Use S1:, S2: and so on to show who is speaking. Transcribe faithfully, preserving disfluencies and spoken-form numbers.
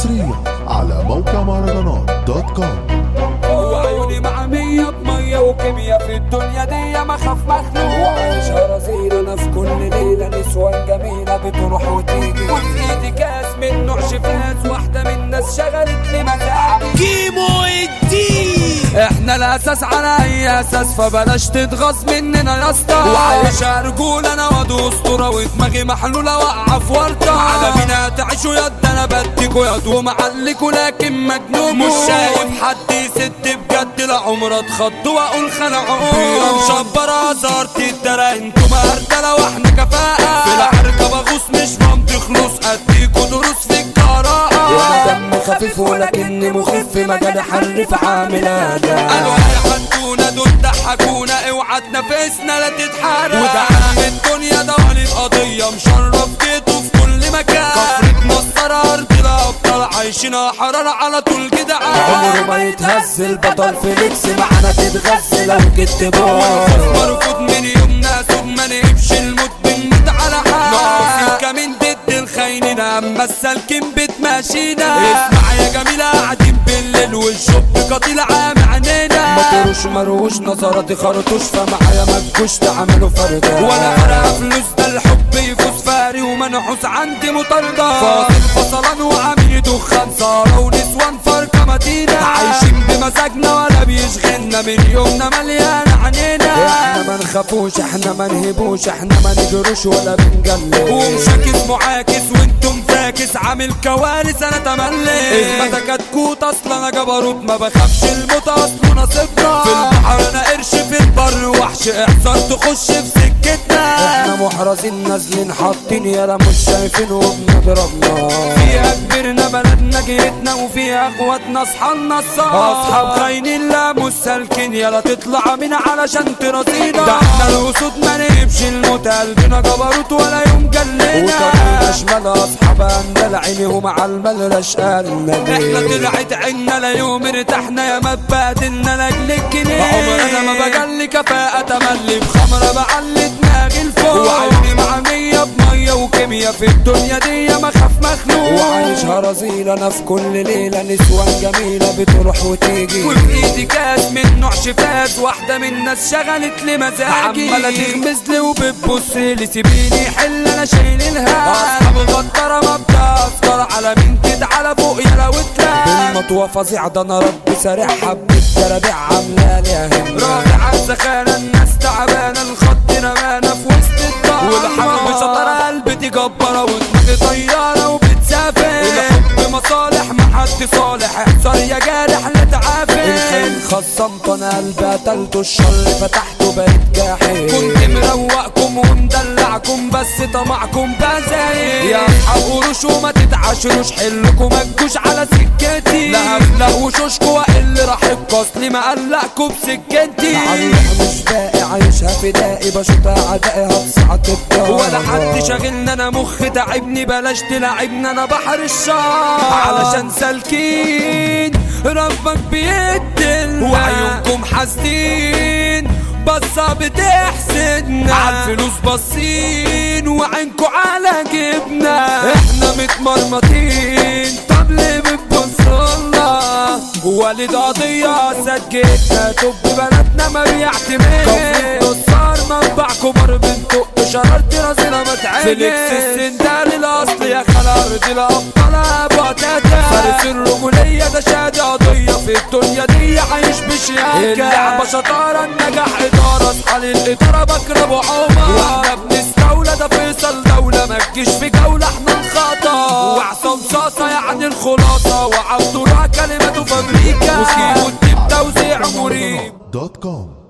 S1: حصريا على موقع مهرجانات دوت كوم.
S2: وعيوني معمية بمية وكيميا في الدنيا دي ما خاف مخلوق، وعايشة رزيلة انا في كل ليلة نسوان جميلة بتروح وتيجي، وفي ايدي كاس من نوع شفاز واحدة من الناس شغلت لي مزاجي.
S3: كيمو الدين
S2: احنا الاساس على اي اساس فبلاش تتغاظ مننا يا اسطى، وعايشة رجولة انا واد اسطورة ودماغي محلولة واقعة في ورطة، على مين هتعيشوا يا انا بديكوا يا ومعلكوا لكن مجنون، مش شايف حد يسد بجد لا عمر اتخض واقول خلعون، بيرة مشبرة زارت الدرا انتوا مهردلة واحنا كفاءة، في العركة بغوص مش بمضي خلوص اديكوا دروس في الجراءة، وانا دم خفيف ولكني مخف مجال حرف عامل اداء، قالوا هيحدونا دول ضحكونا اوعى تنافسنا لا تتحرق، وده عم الدنيا ده ولي القضية مشرف جيته في كل مكان، كفرة مصر ارض الابطال عايشينها حرارة على طول جدعان، عمره ما يتهز البطل فيليكس معانا تتغز لو جيت بوظ، مرفوض من يومنا ثم ما نقبش الموت بنموت على حال، ناقصين كمين ضد الخاينين اما السالكين بتماشينا، اسمع يا جميلة قاعدين بالليل والشوب قتيل عام عينينا، ما تروش مروش نظراتي خرطوش فمعايا ما تجوش تعملوا فردة، ولا فرقة فلوس ده الحب يفوز فاري ومنحوس عندي مطاردة، فاصل فصلان وعميل دخان سارة ونسوان فرقة متينة، عايشين بمزاجنا ولا بيشغلنا من يومنا مليان عنينا، احنا ما نخافوش احنا ما نهبوش احنا ما نجروش ولا بنجلد، ومشاكس معاكس وانتم فاكس عامل كوارث انا تملي، اثبتك كتكوت اصلا انا جبروت ما بخافش الموت اصله نصيبنا، في البحر انا قرش في البر وحش احذر تخش في سكتنا، احنا محرزين نازلين حاطين يالا مش شايفين وبنضربنا، فيها كبرنا بلدنا جيتنا وفيها اخواتنا اصحابنا الصح، اصحاب خاينين لا مش سالكين يالا تطلع من علشان ترضينا، ده احنا الاسود ما نجيبش الموت قلبنا جبروت ولا يوم جلنا، وطريقنا شمال اصحاب اندل عينيهم على المال رشقالنا، احنا طلعت عنا لا يوم ارتحنا يا ما اتبهدلنا لاجل الجنيه، عمرنا ما بجلي كفاءة تملي بخمرة بعلي دماغي لفوق، وعيني معمية بمية وكيميا في الدنيا دي ما خاف مخلوق، وعايشها رزيلة انا في كل ليلة نسوان جميلة بتروح وتيجي، وفي ايدي كاس من نوع شفاز واحدة من الناس شغلت لي مزاجي، عمالة تغمز لي وبتبص لي سيبيني حل انا شايل الهم، اصحاب غدارة ما بتأثر على مين كده على فوق يا وتلا، بالمطوة فظيع ده انا ربي سارح حبة ترابيع عاملة لي اهم، رافع السخانة الناس تعبانة الخط رمانا في وسط الدار، والحرب شطرة قلبي جبارة ودماغي طيارة وبتسافر، الحب مصالح محد صالح احذر يا جارح لا تعافر، الخيل خصمت انا قلبي قتلته الشر فتحته بقيت جاحد، كنت مروقكم ومدلعكم بس طمعكم بزايد، يا اصحاب قروش وما تتعاشروش حلكم ما تجوش على سكتي، لا هفلق وشوشكوا واقل راح اصلي ما قلقكوا بسكتي، معلق مش باقي عايشها فدائي بشوط اعدائي هتصعد الدار، ولا حد شاغلنا انا مخ تعبني بلاش تلعبنا انا بحر الشار، علشان سالكين ربك بيدلنا وعيونكم حاسدين بصة بتحسدنا، عالفلوس باصين وعينكوا على جبنا، احنا متمرمطين طب ليه بتبصولنا، والد قضية سجلتنا طب بلدنا ما بيعتمد، كفر نصار منبع كبر بنتق شررت راسنا ما تعاني، فيليكس السندال الاصل يا خال ارض الابطال ابو تاتا، فارس الرجولية ده شادي قضية في الدنيا دي عايش بشياكة، اللعبة شطارة النجاح ادارة اصحى للادارة بكر ابو عمر، واحنا بنستولى ده فيصل دولة ما تجيش في جولة احنا الخطا، وعصام صاصة يعني الخلاصة وعبد الله كلمته فابريكا، وسكيبو الدب توزيع مريب
S1: دوت كوم.